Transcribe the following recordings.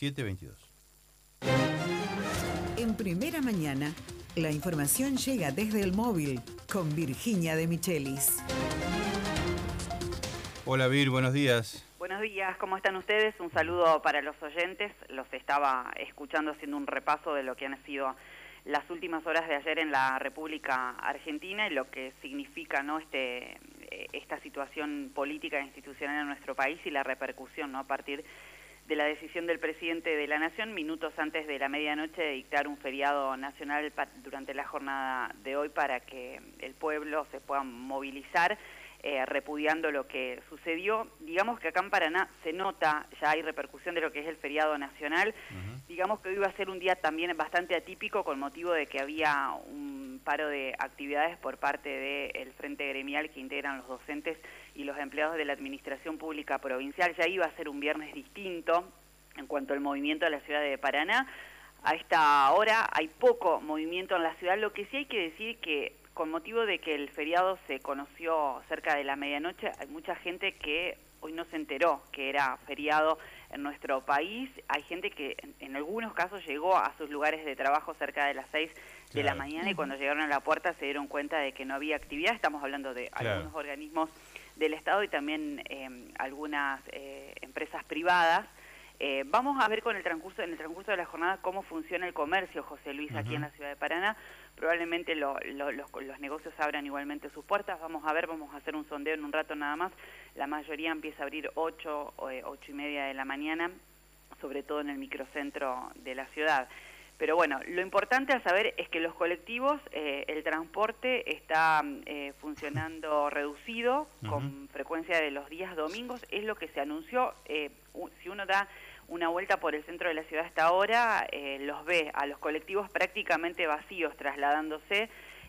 7:22. En Primera Mañana, la información llega desde el móvil con Virginia de Michelis. Hola Vir, buenos días. Buenos días, ¿cómo están ustedes? Un saludo para los oyentes. Los estaba escuchando haciendo un repaso de lo que han sido las últimas horas de ayer en la República Argentina y lo que significa, ¿no?, esta situación política e institucional en nuestro país y la repercusión, ¿no?, a partir de la decisión del presidente de la Nación, minutos antes de la medianoche, de dictar un feriado nacional durante la jornada de hoy para que el pueblo se pueda movilizar, repudiando lo que sucedió. Digamos que acá en Paraná se nota, ya hay repercusión de lo que es el feriado nacional. Digamos que hoy va a ser un día también bastante atípico con motivo de que había un paro de actividades por parte del Frente Gremial que integran los docentes y los empleados de la Administración Pública Provincial. Ya iba a ser un viernes distinto en cuanto al movimiento de la ciudad de Paraná. A esta hora hay poco movimiento en la ciudad. Lo que sí hay que decir que con motivo de que el feriado se conoció cerca de la medianoche, hay mucha gente que hoy no se enteró que era feriado en nuestro país. Hay gente que en algunos casos llegó a sus lugares de trabajo cerca de las 6 de la mañana y cuando llegaron a la puerta se dieron cuenta de que no había actividad. Estamos hablando de algunos organismos del Estado y también algunas empresas privadas. Vamos a ver en el transcurso de la jornada cómo funciona el comercio, José Luis, aquí en la ciudad de Paraná. Probablemente los negocios abran igualmente sus puertas. Vamos a hacer un sondeo en un rato nada más. La mayoría empieza a abrir 8:30 de la mañana, sobre todo en el microcentro de la ciudad. Pero bueno, lo importante a saber es que los colectivos, el transporte está funcionando reducido, con frecuencia de los días domingos, es lo que se anunció. Si uno da una vuelta por el centro de la ciudad hasta ahora, los ve a los colectivos prácticamente vacíos trasladándose,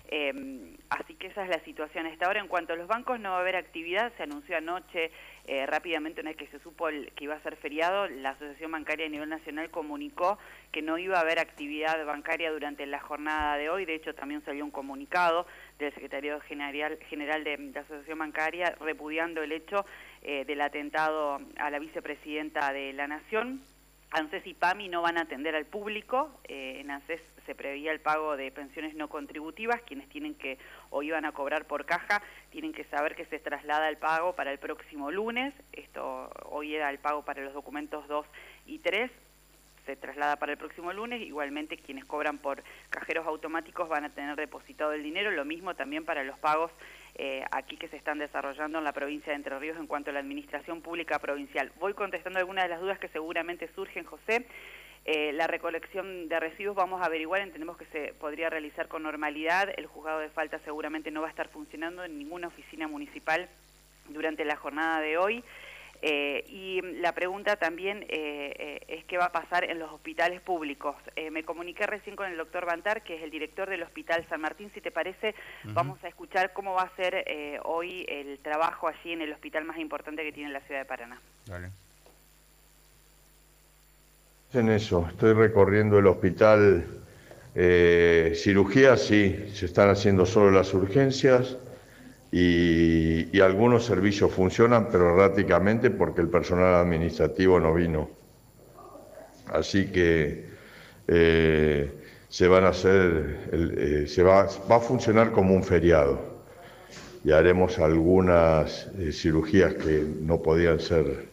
así que esa es la situación hasta ahora. En cuanto a los bancos, no va a haber actividad. Se anunció anoche, rápidamente, una vez que se supo que iba a ser feriado, la Asociación Bancaria a nivel nacional comunicó que no iba a haber actividad bancaria durante la jornada de hoy. De hecho, también salió un comunicado del secretario general de la Asociación Bancaria repudiando el hecho del atentado a la vicepresidenta de la Nación. ANSES y PAMI no van a atender al público. En ANSES se preveía el pago de pensiones no contributivas. Quienes tienen que o iban a cobrar por caja tienen que saber que se traslada el pago para el próximo lunes. Hoy era el pago para los documentos 2 y 3. Se traslada para el próximo lunes. Igualmente quienes cobran por cajeros automáticos van a tener depositado el dinero. Lo mismo también para los pagos aquí que se están desarrollando en la provincia de Entre Ríos en cuanto a la administración pública provincial. Voy contestando algunas de las dudas que seguramente surgen, José. La recolección de residuos vamos a averiguar, entendemos que se podría realizar con normalidad. El juzgado de falta seguramente no va a estar funcionando en ninguna oficina municipal durante la jornada de hoy. Y la pregunta también es qué va a pasar en los hospitales públicos. Me comuniqué recién con el doctor Bantar, que es el director del Hospital San Martín. Si te parece, vamos a escuchar cómo va a ser hoy el trabajo allí en el hospital más importante que tiene la ciudad de Paraná. Dale. En eso, estoy recorriendo el hospital. Cirugías, sí, se están haciendo solo las urgencias. Y algunos servicios funcionan, pero erráticamente porque el personal administrativo no vino. Así que va a funcionar como un feriado. Y haremos algunas cirugías que no podían ser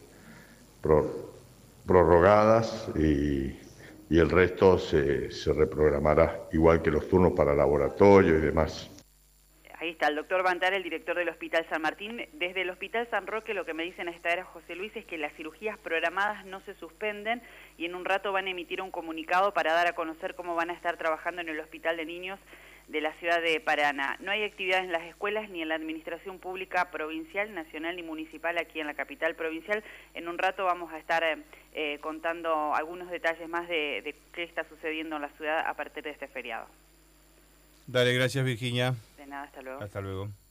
prorrogadas y el resto se reprogramará, igual que los turnos para laboratorio y demás. Ahí está el doctor Bantar, el director del Hospital San Martín. Desde el Hospital San Roque lo que me dicen a esta hora, José Luis, es que las cirugías programadas no se suspenden y en un rato van a emitir un comunicado para dar a conocer cómo van a estar trabajando en el Hospital de Niños de la ciudad de Paraná. No hay actividades en las escuelas ni en la administración pública provincial, nacional ni municipal aquí en la capital provincial. En un rato vamos a estar contando algunos detalles más de qué está sucediendo en la ciudad a partir de este feriado. Dale, gracias Virginia. De nada, hasta luego. Hasta luego.